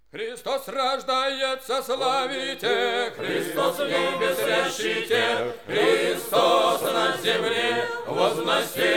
Христос рождается, славите, Христос в небе срящите, Христос на земле возносит.